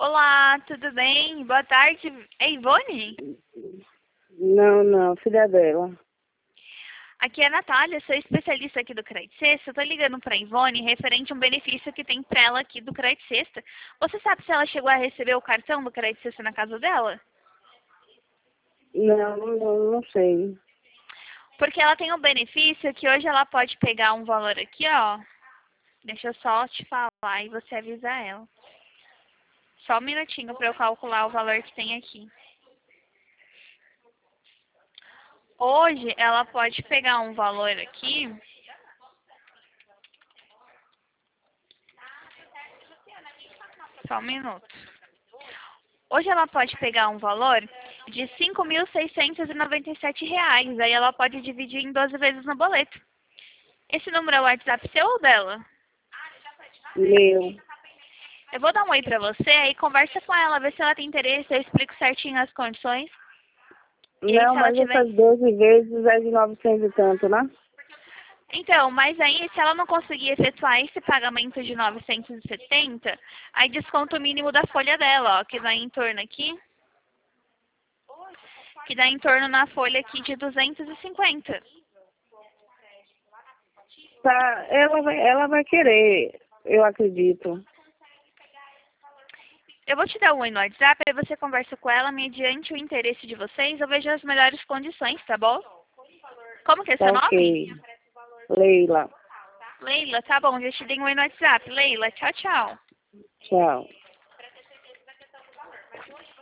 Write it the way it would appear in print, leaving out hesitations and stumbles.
Olá, tudo bem? Boa tarde. É Ivone? Não, filha dela. Aqui é a Natália, sou especialista aqui do Crédito Sexta. Eu tô ligando pra Ivone referente a um benefício que tem pra ela aqui do Crédito Sexta. Você sabe se ela chegou a receber o cartão do Crédito Sexta na casa dela? Não sei. Porque ela tem um benefício que hoje ela pode pegar um valor aqui, ó. Deixa eu só te falar e você avisa ela. Só um minutinho pra eu calcular o valor que tem aqui. Hoje ela pode pegar um valor aqui. Só um minuto. Hoje ela pode pegar um valor de R$ 5.697. Aí ela pode dividir em 12 vezes no boleto. Esse número é o WhatsApp seu ou dela? Meu. Eu vou dar um oi pra você, aí conversa com ela, vê se ela tem interesse, eu explico certinho as condições. E aí Não, se ela mas tiver... essas 12 vezes é de 900 e tanto, né? Então, mas aí se ela não conseguir efetuar esse pagamento de 970, aí desconta o mínimo da folha dela, ó, que dá em torno aqui. Que dá em torno na folha aqui de 250. Tá, ela vai querer, eu acredito. Eu vou te dar um oi no WhatsApp, aí você conversa com ela, mediante o interesse de vocês, eu vejo as melhores condições, tá bom? Como que é Tá seu nome? ok. Leila, Leila, tá bom, já te dei um oi no WhatsApp. Leila, tchau, tchau. tchau.